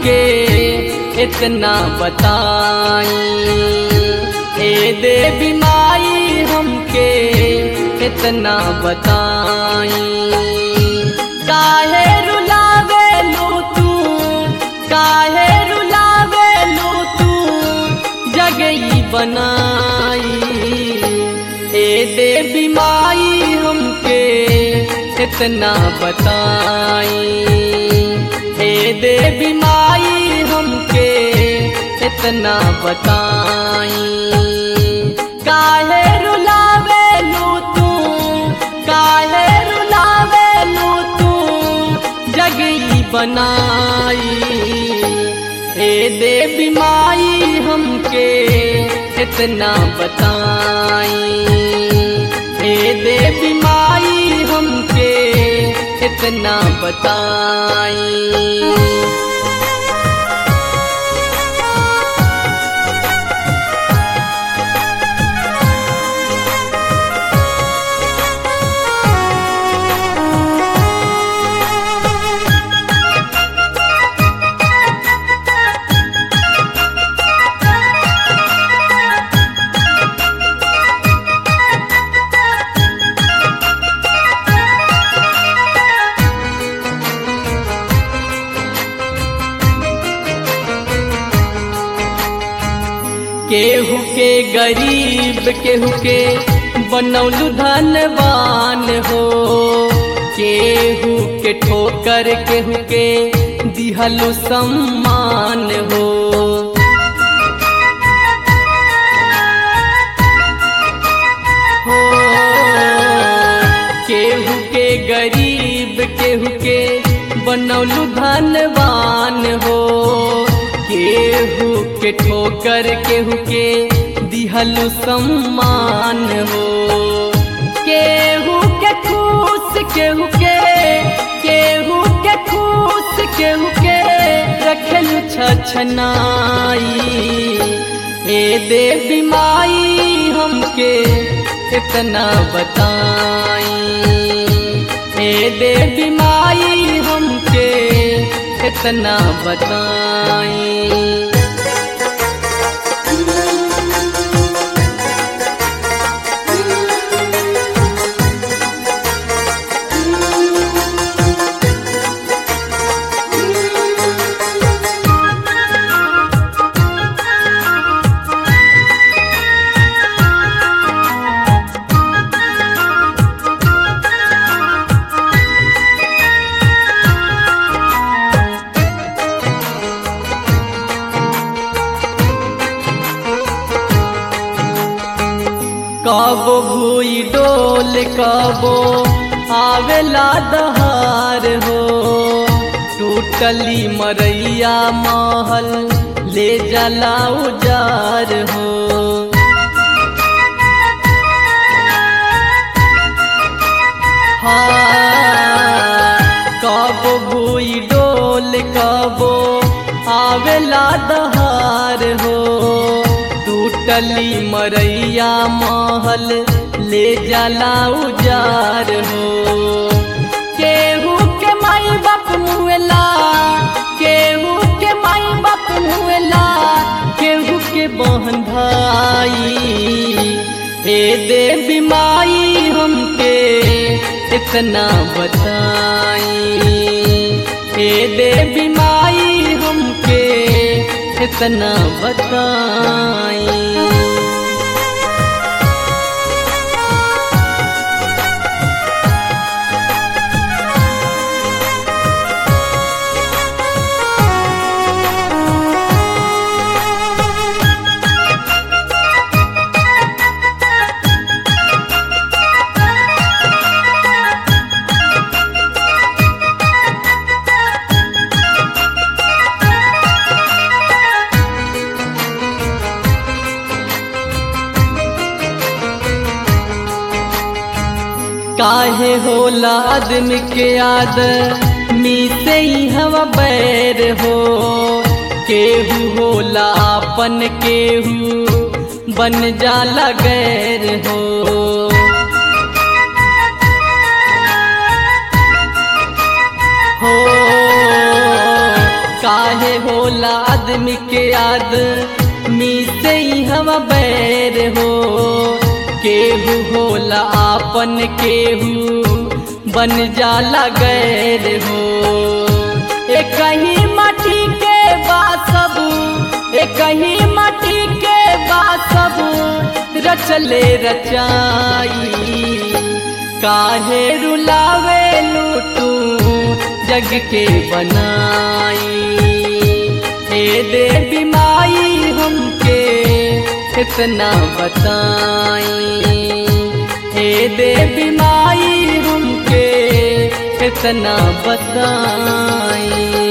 हमके इतना बताई, ए देवी माई हमके इतना बताई। काहे रुलावे लू तू, काहे रुलावे लू तू जगई बनाई, ए देवी माई हमके इतना बताई, ए देवी माई हमके इतना बताई। काहे रुलावे लू तू, काहे रुलावे लू तू जगई बनाई, ए देवी माई हमके इतना बताई, ए देवी माई हमके इतना बताई। केहू के गरीब केहू के बनौलू धनवान हो, केहू के ठोकर केहू के दिहलू सम्मान हो। केहू के गरीब केहू के बनौलू धनवान हो, केहू के ठोकर केहू के दिहलू सम्मान हो। केहू के खुश केहू के, केहू के खुश केहू के रखलू छछनाई, ए देवी माई हमके इतना बताई, ए देवी माई हमके इतना बताई। कबो भूई डोल कबो आवेला दहार हो, टूटली मरैया महल ले जाला उजार हो। हाँ, कबो भूई डोल कबो आवेला दहार हो, टूटली मरैया महल ले जाला उजार हो। केहू के माई बाप मुएला, केहू के माई बाप मुएला, केहू के बहन भाई, ए देवी माई हमके इतना बताई, ए देवी माई हमके इतना बताई। काहे होला आदमी के आदमी से ही हवा बैर हो, केहू होला आपन केहू बन जाला गैर हो। हो काहे होला आदमी के आदमी से ही हवा बैर हो, केहू होला आपन केहू बन जाला गैर हो। एक ही माटी के बासब, एक ही माटी के बासब रचले रचाई, काहे रुलावे लूटू जग के बनाई। हे देवी माई हमके इतना बताई, हे देवी माई हमके इतना बताई।